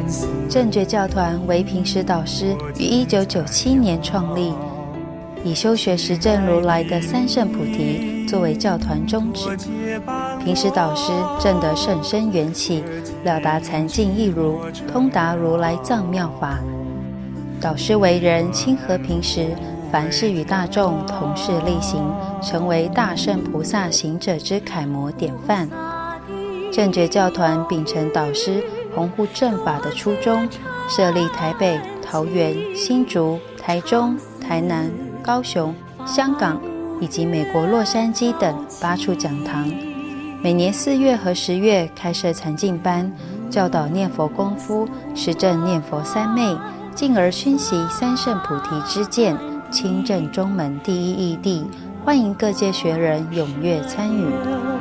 正觉教团为平时导师于1997年创立，以修学实证如来的三圣菩提作为教团宗旨。平时导师证得甚深缘起，了达禅境义如，通达如来藏妙法。导师为人亲和平时，凡事与大众同事力行，成为大圣菩萨行者之楷模典范。正觉教团秉承导师弘护正法的初衷，设立台北、桃园、新竹、台中、台南、高雄、香港以及美国洛杉矶等8处讲堂，每年4月和10月开设禅净班，教导念佛功夫，实证念佛三昧，进而熏习三圣菩提之见，亲证中门第一义谛，欢迎各界学人踊跃参与。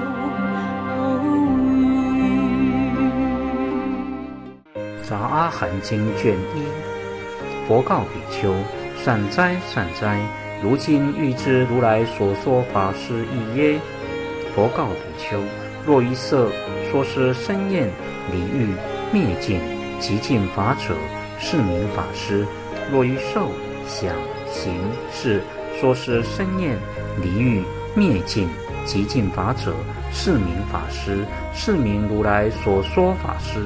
杂阿含经卷1，佛告比丘：善哉善哉，如今欲知如来所说法是义耶？佛告比丘：若于色说是身厌离欲灭尽极尽法者，是名法师；若于受想行识说是身厌离欲灭尽极尽法者，是名法师，是名如来所说法师。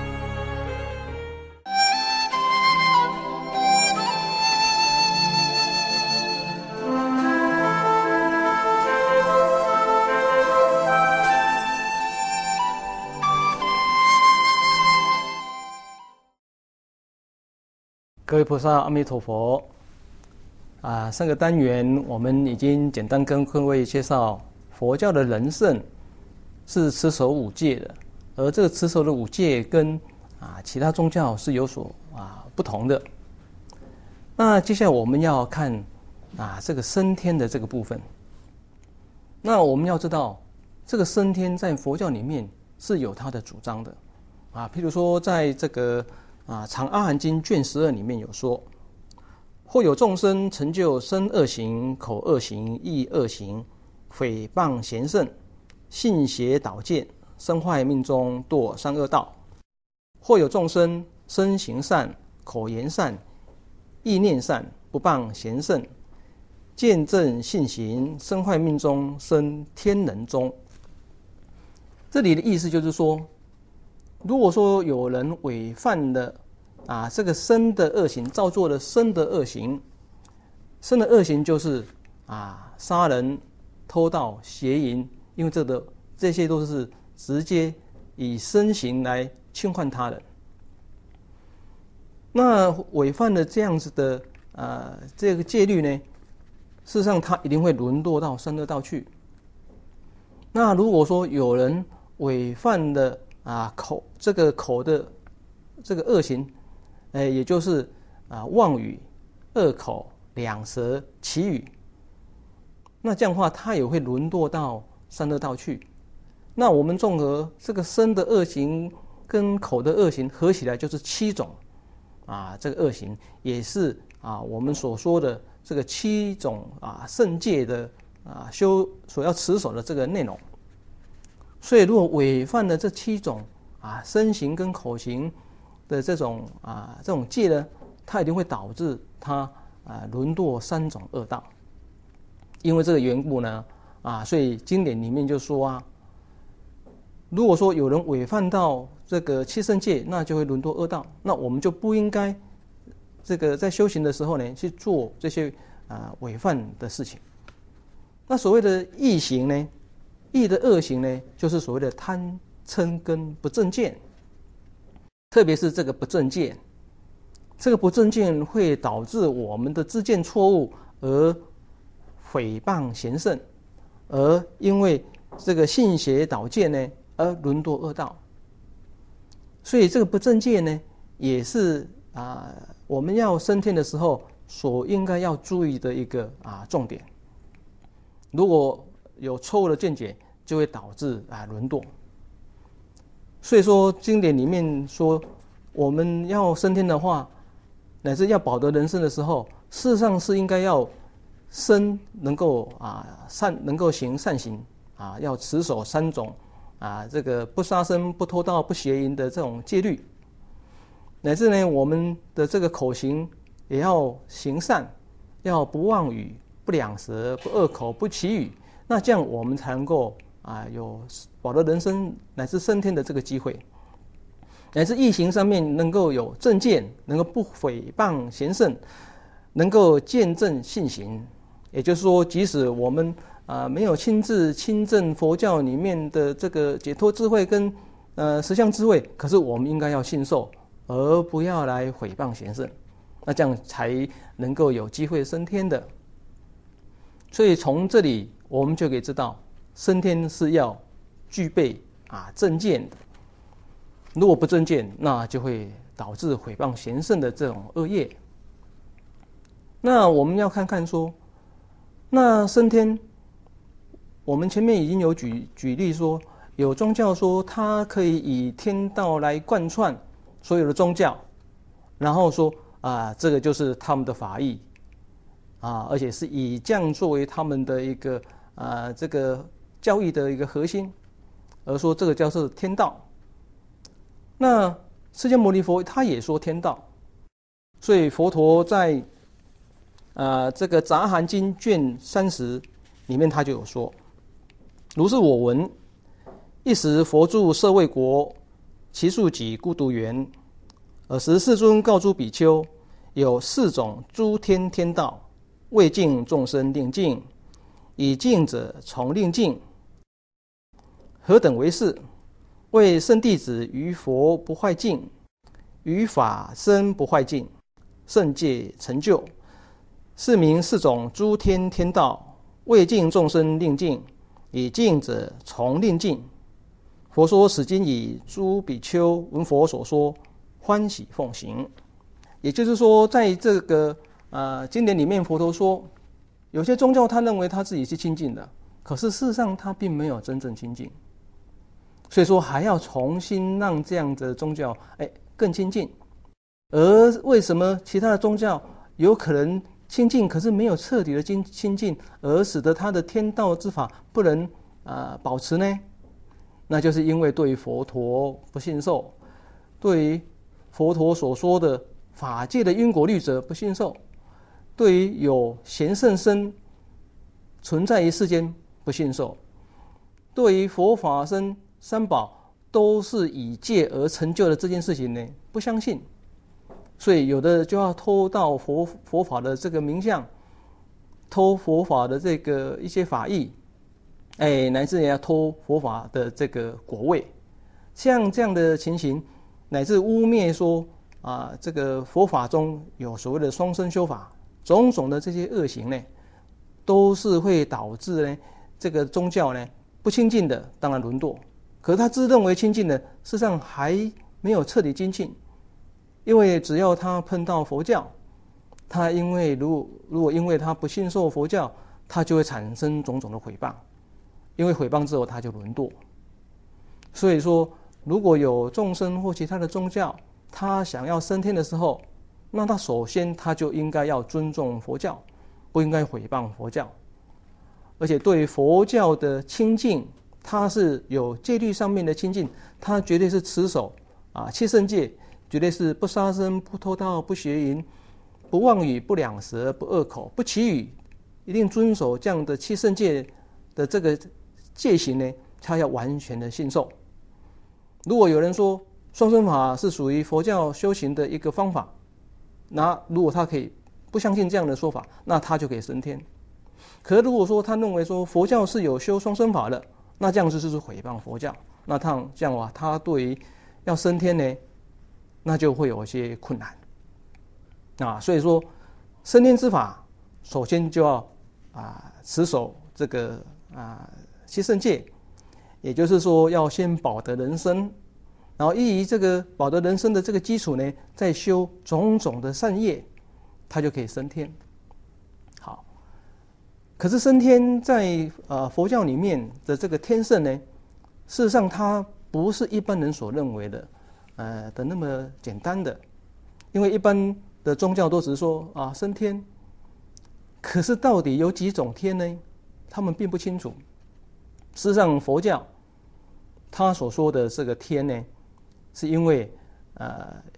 各位菩萨，阿弥陀佛！上个单元我们已经简单跟各位介绍佛教的人圣是持守5戒的，而这个持守的5戒跟其他宗教是有所不同的。那接下来我们要看这个升天的这个部分。那我们要知道，这个升天在佛教里面是有它的主张的譬如说在这个长阿含经卷12里面有说，或有众生成就身恶行、口恶行、意恶行，诽谤贤圣，信邪导见，身坏命中，堕三恶道；或有众生身行善、口言善、意念善，不谤贤圣，见正信行，身坏命中，生天人中。这里的意思就是说，如果说有人违犯了这个身的恶行，造作了身的恶行，身的恶行就是杀人、偷盗、邪淫，因为这些都是直接以身行来侵犯他人。那违犯了这样子的这个戒律呢，事实上他一定会沦落到三恶道去。那如果说有人违犯了口的这个恶行，也就是妄语、恶口、两舌、绮语，那这样的话他也会沦落到三恶道去。那我们综合这个身的恶行跟口的恶行合起来就是7种这个恶行，也是我们所说的这个7种圣戒的修所要持守的这个内容。所以如果违犯了这7种身行跟口行的这种戒呢，它一定会导致他沦落3种恶道。因为这个缘故呢所以经典里面就说如果说有人违犯到这个7圣戒，那就会沦落恶道，那我们就不应该这个在修行的时候呢去做这些违犯的事情。那所谓的异行呢，异的恶行呢，就是所谓的贪嗔跟不正见。特别是这个不正见，这个不正见会导致我们的知见错误，而诽谤贤圣，而因为这个信邪导见呢，而沦落恶道。所以这个不正见呢，也是我们要升天的时候所应该要注意的一个重点。如果有错误的见解，就会导致沦落。所以说经典里面说，我们要升天的话，乃至要保得人身的时候，事实上是应该要身能够能够行善行要持守3种这个不杀生、不偷盗、不邪淫的这种戒律。 乃至呢我们的这个口行也要行善，要不妄语、不两舌、不恶口、不绮语，那这样我们才能够有保得人生乃至升天的这个机会。乃至义行上面能够有正见，能够不毁谤贤圣，能够见证信行。也就是说，即使我们没有亲自亲证佛教里面的这个解脱智慧跟实相智慧，可是我们应该要信受，而不要来毁谤贤圣，那这样才能够有机会升天的。所以从这里我们就可以知道，升天是要具备正见的。如果不正见，那就会导致毁谤贤圣的这种恶业。那我们要看看说，那升天，我们前面已经有举例说，有宗教说它可以以天道来贯穿所有的宗教，然后说这个就是他们的法义而且是以这样作为他们的一个这个教义的一个核心，而说这个叫做天道。那释迦牟尼佛他也说天道，所以佛陀在这个杂含经卷30里面他就有说：如是我闻，一时佛住舍卫国，其数己孤独园。尔时世尊告诸比丘，有4种诸天天道，未尽众生令尽，已尽者从令尽。何等为是？为圣弟子于佛不坏境，于法身不坏境，圣戒成就。是名4种诸天天道，未尽众生令尽，已尽者从令尽。佛说此经以诸比丘闻佛所说，欢喜奉行。也就是说，在这个经典里面，佛陀说，有些宗教他认为他自己是清净的，可是事实上他并没有真正清净。所以说还要重新让这样的宗教更亲近。而为什么其他的宗教有可能亲近，可是没有彻底的亲近，而使得他的天道之法不能保持呢？那就是因为对于佛陀不信受，对于佛陀所说的法界的因果律则不信受，对于有贤圣身存在于世间不信受，对于佛法僧三宝都是以戒而成就的这件事情呢，不相信。所以有的就要偷到佛法的这个名相，偷佛法的这个一些法义，乃至也要偷佛法的这个果位。像这样的情形，乃至污蔑说这个佛法中有所谓的双生修法，种种的这些恶行呢，都是会导致呢这个宗教呢不清净的，当然沦堕。可是他自认为清净的，事实上还没有彻底精进。因为只要他碰到佛教，他因为如果因为他不信受佛教，他就会产生种种的毁谤，因为毁谤之后他就沦堕。所以说，如果有众生或其他的宗教，他想要升天的时候，那他首先他就应该要尊重佛教，不应该毁谤佛教。而且对佛教的清净，他是有戒律上面的清净，他绝对是持守七圣戒，绝对是不杀生、不偷盗、不邪淫、不妄语、不两舌、不恶口、不绮语，一定遵守这样的七圣戒的这个戒行呢，他要完全的信受。如果有人说双生法是属于佛教修行的一个方法，那如果他可以不相信这样的说法，那他就可以升天。可是如果说他认为说佛教是有修双生法的，那这样就是毁谤佛教，那他这样的话，他对于要升天呢，那就会有一些困难所以说升天之法，首先就要持守这个七圣戒，也就是说要先保得人身，然后依于这个保得人身的这个基础呢，再修种种的善业，他就可以升天。好，可是升天在佛教里面的这个天圣呢，事实上它不是一般人所认为的的那么简单的。因为一般的宗教都只是说升天，可是到底有几种天呢？他们并不清楚。事实上佛教他所说的这个天呢，是因为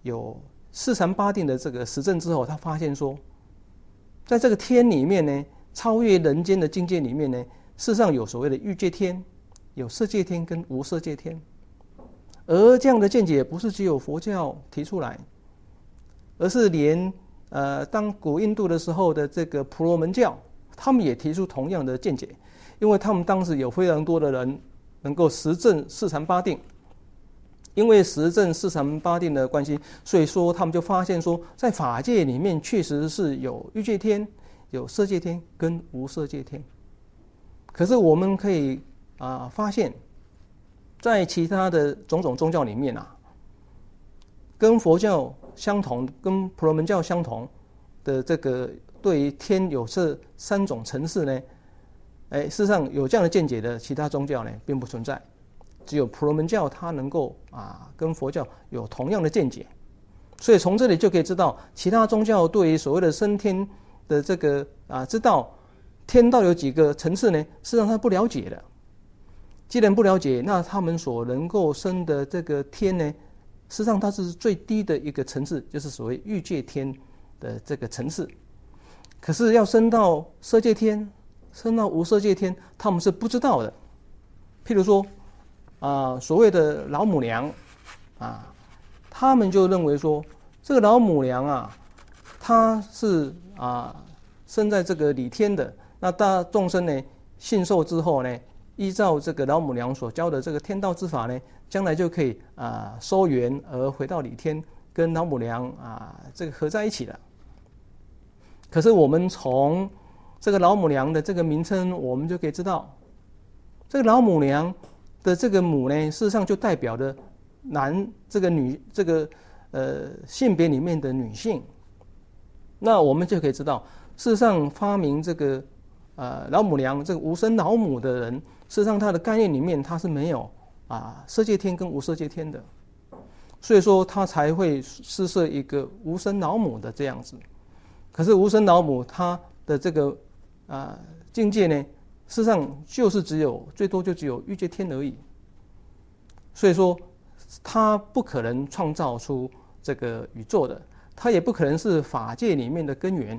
有四禅八定的这个实证之后，他发现说，在这个天里面呢，超越人间的境界里面呢，事实上有所谓的欲界天，有色界天跟无色界天。而这样的见解不是只有佛教提出来，而是连当古印度的时候的这个婆罗门教，他们也提出同样的见解，因为他们当时有非常多的人能够实证四禅八定。因为实证四禅八定的关系，所以说他们就发现说，在法界里面确实是有欲界天、有色界天跟无色界天。可是我们可以发现，在其他的种种宗教里面跟佛教相同、跟婆罗门教相同的这个对于天有这三种层次呢，事实上有这样的见解的其他宗教呢并不存在。只有婆罗门教它能够跟佛教有同样的见解，所以从这里就可以知道，其他宗教对于所谓的升天的这个知道天道有几个层次呢，事实上他不了解的。既然不了解，那他们所能够升的这个天呢，事实上它是最低的一个层次，就是所谓欲界天的这个层次。可是要升到色界天、升到无色界天，他们是不知道的。譬如说所谓的老母娘他们就认为说，这个老母娘她是生在这个理天的，那大众生呢信受之后呢，依照这个老母娘所教的这个天道之法呢，将来就可以收缘而回到理天，跟老母娘这个合在一起了。可是我们从这个老母娘的这个名称，我们就可以知道，这个老母娘的这个母呢，事实上就代表的这个女这个性别里面的女性。那我们就可以知道，事实上发明这个老母娘这个无生老母的人，事实上他的概念里面他是没有色界天跟无色界天的，所以说他才会施设一个无生老母的这样子。可是无生老母他的这个境界呢，事实上就是最多就只有欲界天而已，所以说他不可能创造出这个宇宙的，他也不可能是法界里面的根源。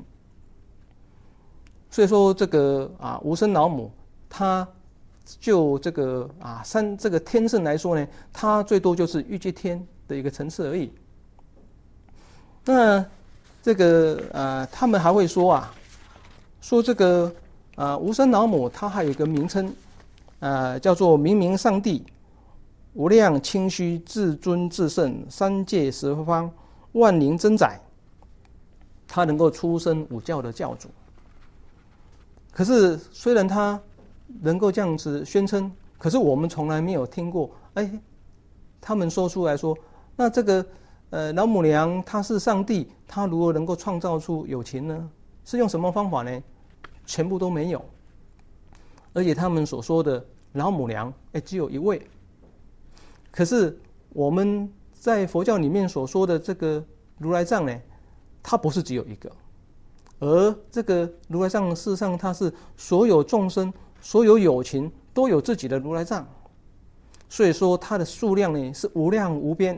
所以说这个无生老母，他就这个这个天圣来说呢，他最多就是欲界天的一个层次而已。那这个他们还会说说这个无生老母，它还有一个名称叫做明明上帝，无量清虚，至尊至圣，三界十方，万灵真宰，他能够出生五教的教主。可是虽然他能够这样子宣称，可是我们从来没有听过他们说出来说，那这个老母娘她是上帝，她如何能够创造出有情呢？是用什么方法呢？全部都没有。而且他们所说的老母娘只有一位。可是我们在佛教里面所说的这个如来藏呢，它不是只有一个，而这个如来藏事实上它是所有众生、所有有情都有自己的如来藏，所以说它的数量呢是无量无边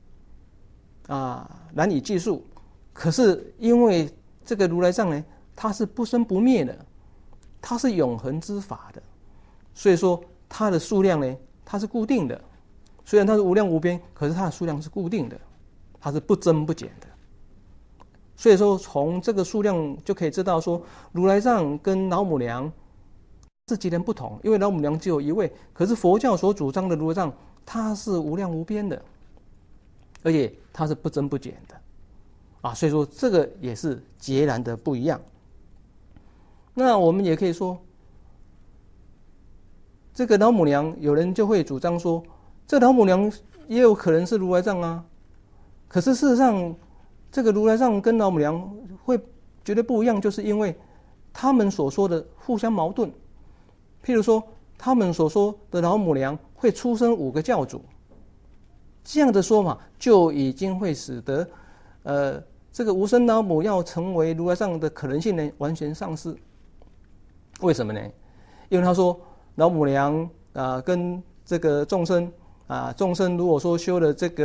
难以计数。可是因为这个如来藏呢，它是不生不灭的，它是永恒之法的，所以说它的数量呢，它是固定的。虽然它是无量无边，可是它的数量是固定的，它是不增不减的。所以说从这个数量就可以知道说，如来藏跟老母娘是截然不同。因为老母娘只有一位，可是佛教所主张的如来藏，它是无量无边的，而且它是不增不减的所以说这个也是截然的不一样。那我们也可以说，这个老母娘，有人就会主张说，这老母娘也有可能是如来藏可是事实上，这个如来藏跟老母娘会绝对不一样，就是因为他们所说的互相矛盾。譬如说，他们所说的老母娘会出生5个教主，这样的说法就已经会使得这个无生老母要成为如来藏的可能性呢完全丧失。为什么呢？因为他说老母娘跟这个众生众生如果说修了这个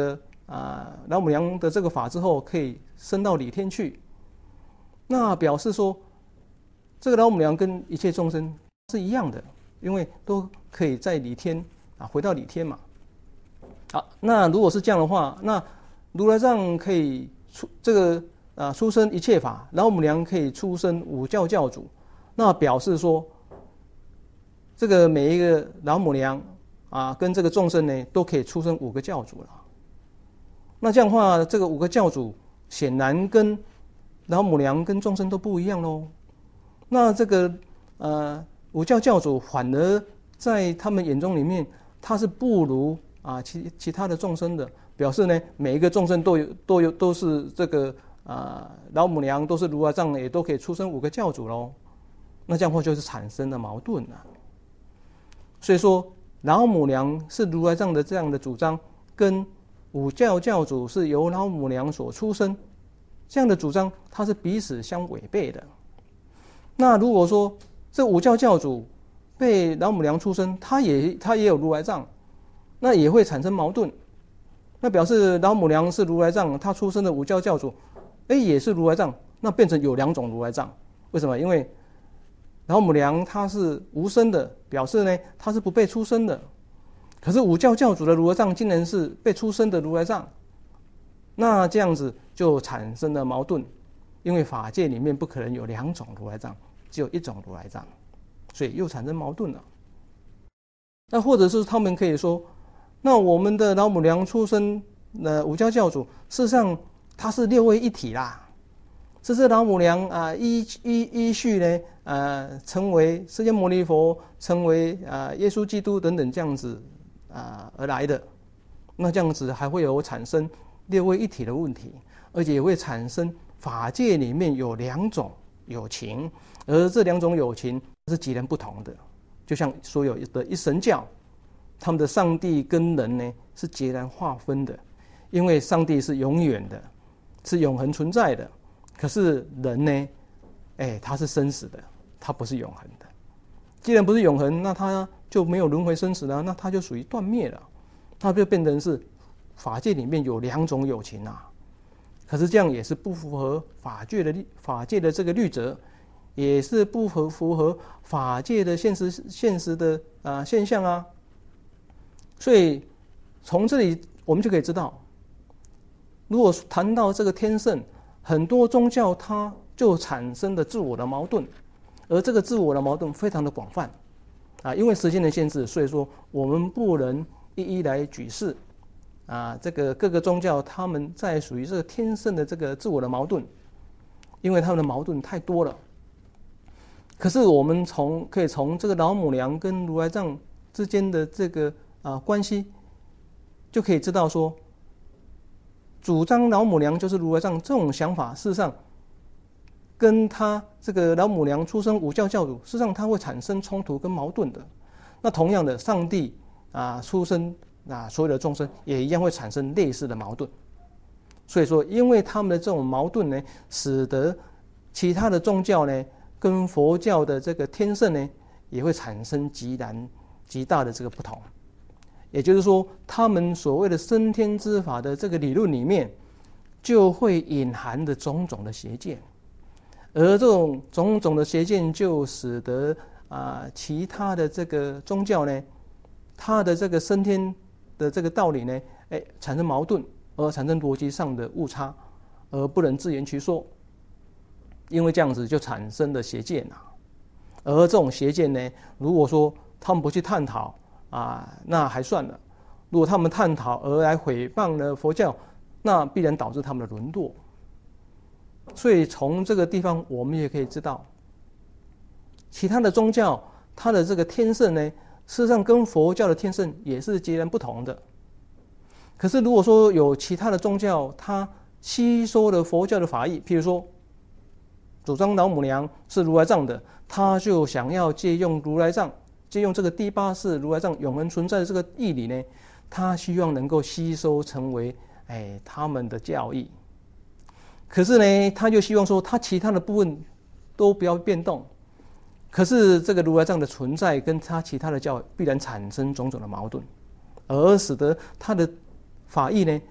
老母娘的这个法之后，可以升到理天去。那表示说，这个老母娘跟一切众生是一样的，因为都可以在理天回到理天嘛。好，那如果是这样的话，那如来藏可以出生一切法，老母娘可以出生五教教主，那表示说，这个每一个老母娘跟这个众生呢，都可以出生5个教主了。那这样的话，这个5个教主显然跟老母娘跟众生都不一样喽。那这个五教教主反而在他们眼中里面，他是不如其他的众生的，表示呢，每一个众生都是这个老母娘都是如来藏，也都可以出生5个教主喽。那这样的话就是产生了矛盾了。所以说，老母娘是如来藏的这样的主张，跟五教教主是由老母娘所出生，这样的主张它是彼此相违背的。那如果说这五教教主被老母娘出生，他也有如来藏，那也会产生矛盾。那表示老母娘是如来藏，他出生的五教教主，也是如来藏，那变成有2种如来藏。为什么？因为老母娘她是无生的，表示呢她是不被出生的。可是五教教主的如来藏竟然是被出生的如来藏，那这样子就产生了矛盾，因为法界里面不可能有2种如来藏，只有1种如来藏，所以又产生矛盾了。那或者是他们可以说，那我们的老母娘出生五教教主，事实上它是6位一体啦。这是老母娘依序呢成为释迦牟尼佛，成为耶稣基督等等这样子而来的。那这样子还会有产生6位一体的问题，而且也会产生法界里面有2种有情，而这2种有情是截然不同的。就像所有的一神教，他们的上帝跟人呢是截然划分的，因为上帝是永远的，是永恒存在的。可是人呢，他是生死的，他不是永恒的。既然不是永恒，那他就没有轮回生死了，那他就属于断灭了，他就变成是法界里面有2种有情啊。可是这样也是不符合法界的这个律则，也是不符合法界的现实的现象啊。所以从这里我们就可以知道，如果谈到这个天圣，很多宗教它就产生了自我的矛盾，而这个自我的矛盾非常的广泛因为时间的限制，所以说我们不能一一来举示这个各个宗教他们在属于这个天圣的这个自我的矛盾，因为他们的矛盾太多了。可是我们可以从这个老母娘跟如来藏之间的这个关系，就可以知道说，主张老母娘就是如来藏这种想法，事实上跟他这个老母娘出生五教教主，事实上它会产生冲突跟矛盾的。那同样的，上帝出生所有的众生也一样会产生类似的矛盾。所以说，因为他们的这种矛盾呢，使得其他的宗教呢跟佛教的这个天圣呢也会产生极大的这个不同。也就是说，他们所谓的升天之法的这个理论里面，就会隐含的种种的邪见，而这种种种的邪见就使得其他的这个宗教呢，它的这个升天的这个道理呢，产生矛盾，而产生逻辑上的误差，而不能自圆其说。因为这样子就产生了邪见而这种邪见呢，如果说他们不去探讨那还算了；如果他们探讨而来毁谤了佛教，那必然导致他们的沦落。所以从这个地方，我们也可以知道，其他的宗教它的这个天圣呢，事实上跟佛教的天圣也是截然不同的。可是如果说有其他的宗教，它吸收了佛教的法义，譬如说主张老母娘是如来藏的，他就想要借用这个第8世如来藏永恒存在的这个义理呢，他希望能够吸收成为他们的教义。可是呢，他就希望说他其他的部分都不要变动。可是这个如来藏的存在跟他其他的教必然产生种种的矛盾，而使得他的法义呢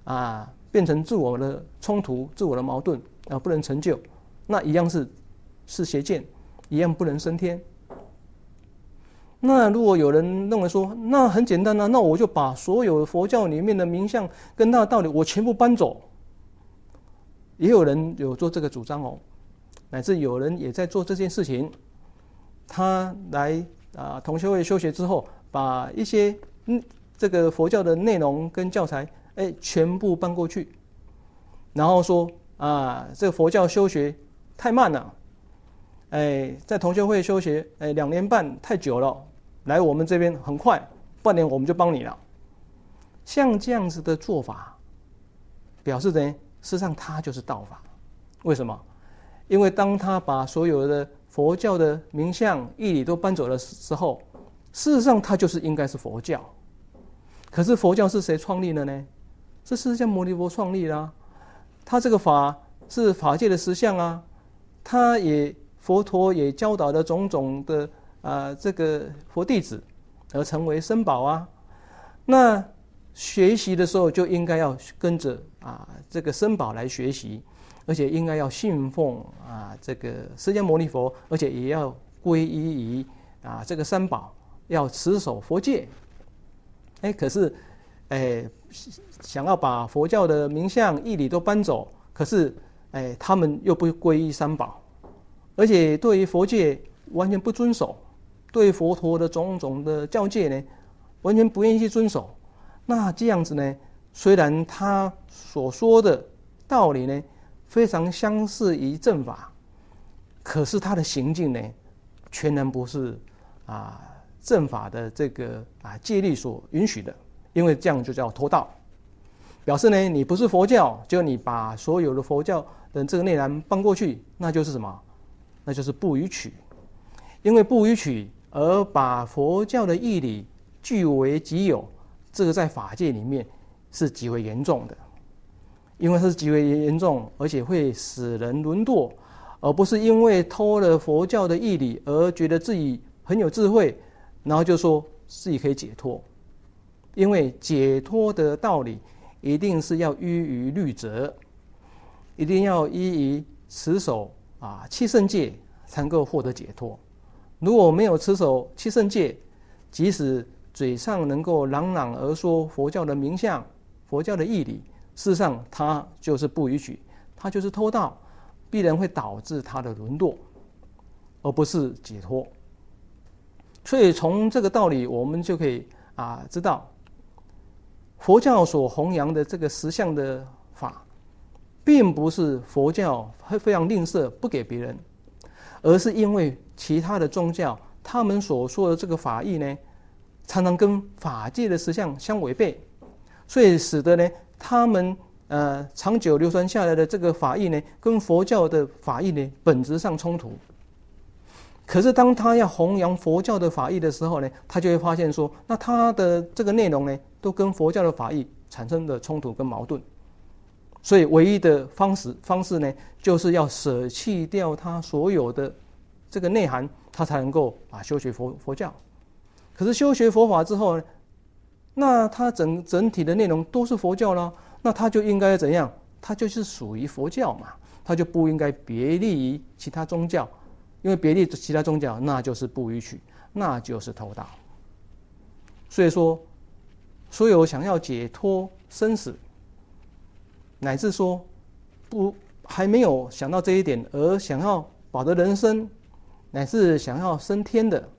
变成自我的冲突、自我的矛盾不能成就，那一样是邪见，一样不能升天。那如果有人认为说，那很简单啊，那我就把所有佛教里面的名相跟它的道理我全部搬走，也有人有做这个主张乃至有人也在做这件事情。他来同修会修学之后，把一些这个佛教的内容跟教材全部搬过去，然后说这个佛教修学太慢了，在同修会修学2年半太久了，来我们这边很快，半年我们就帮你了。像这样子的做法，表示呢，事实上它就是道法。为什么？因为当他把所有的佛教的名相义理都搬走的时候，事实上它就是应该是佛教。可是佛教是谁创立的呢？是释迦牟尼佛创立的啊。他这个法是法界的实相啊，佛陀也教导了种种的这个佛弟子而成为僧宝啊。那学习的时候就应该要跟着这个僧宝来学习，而且应该要信奉这个释迦牟尼佛，而且也要皈依于这个三宝，要持守佛戒。可是想要把佛教的名相义理都搬走，可是他们又不皈依三宝，而且对于佛戒完全不遵守，对佛陀的种种的教戒呢，完全不愿意去遵守。那这样子呢，虽然他所说的道理呢非常相似于正法，可是他的行径呢，全然不是正法的这个戒律所允许的，因为这样就叫偷盗，表示呢你不是佛教，就你把所有的佛教的这个内涵搬过去，那就是什么？那就是不逾矩。因为不逾矩而把佛教的义理据为己有，这个在法界里面是极为严重的。因为它是极为严重，而且会使人沦堕，而不是因为偷了佛教的义理而觉得自己很有智慧，然后就说自己可以解脱。因为解脱的道理一定是要依于律则，一定要依于持守七圣戒才能够获得解脱。如果没有持守七圣戒，即使嘴上能够朗朗而说佛教的名相、佛教的义理，事实上它就是不逾矩，它就是偷盗，必然会导致他的沦落，而不是解脱。所以从这个道理我们就可以知道，佛教所弘扬的这个实相的法，并不是佛教非常吝啬不给别人，而是因为其他的宗教他们所说的这个法义呢，常常跟法界的实相相违背，所以使得呢他们长久流传下来的这个法义呢，跟佛教的法义呢本质上冲突。可是当他要弘扬佛教的法义的时候呢，他就会发现说，那他的这个内容呢，都跟佛教的法义产生的冲突跟矛盾。所以唯一的方式呢，就是要舍弃掉他所有的这个内涵，他才能够修学佛教。可是修学佛法之后呢，那他整体的内容都是佛教了，那他就应该怎样？他就是属于佛教嘛，他就不应该别立于其他宗教，因为别立其他宗教，那就是不逾矩，那就是偷盗。所以说，所有想要解脱生死，乃至说还没有想到这一点而想要保得人生，乃至想要升天的，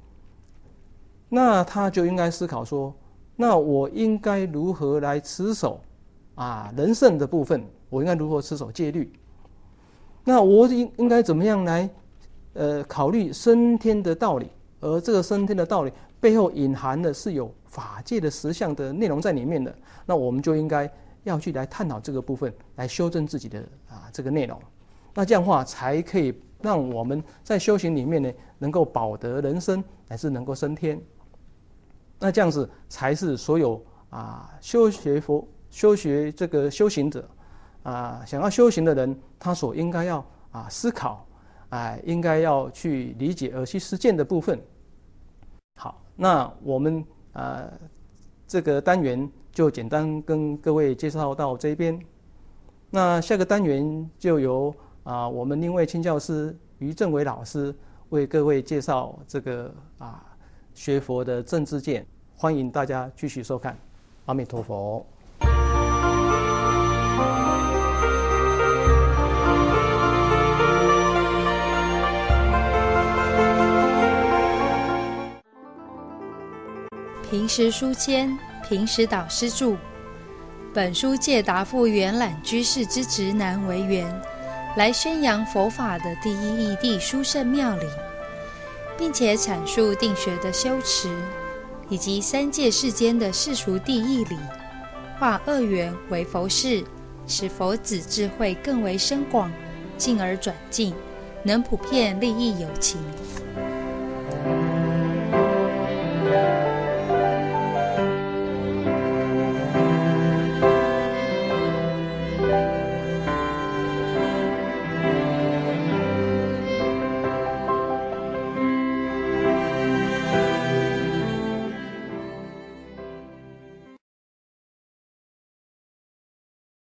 那他就应该思考说，那我应该如何来持守人圣的部分？我应该如何持守戒律？那我应该怎么样来考虑升天的道理？而这个升天的道理背后隐含的是有法界的实相的内容在里面的，那我们就应该要去来探讨这个部分，来修正自己的这个内容。那这样的话才可以让我们在修行里面呢，能够保得人生，乃至能够升天。那这样子才是所有修学这个修行者想要修行的人，他所应该要思考应该要去理解而去实践的部分。好，那我们这个单元就简单跟各位介绍到这边。那下个单元就由我们另一位亲教师于正伟老师为各位介绍这个学佛的正知见，欢迎大家继续收看。阿弥陀佛。 平时书签，平时导师著。本书借答复圆懒居士之直男为缘，来宣扬佛法的第一义谛殊胜妙理，并且阐述定学的修持，以及三界世间的世俗谛义理，化恶缘为佛事，使佛子智慧更为深广，进而转进，能普遍利益有情。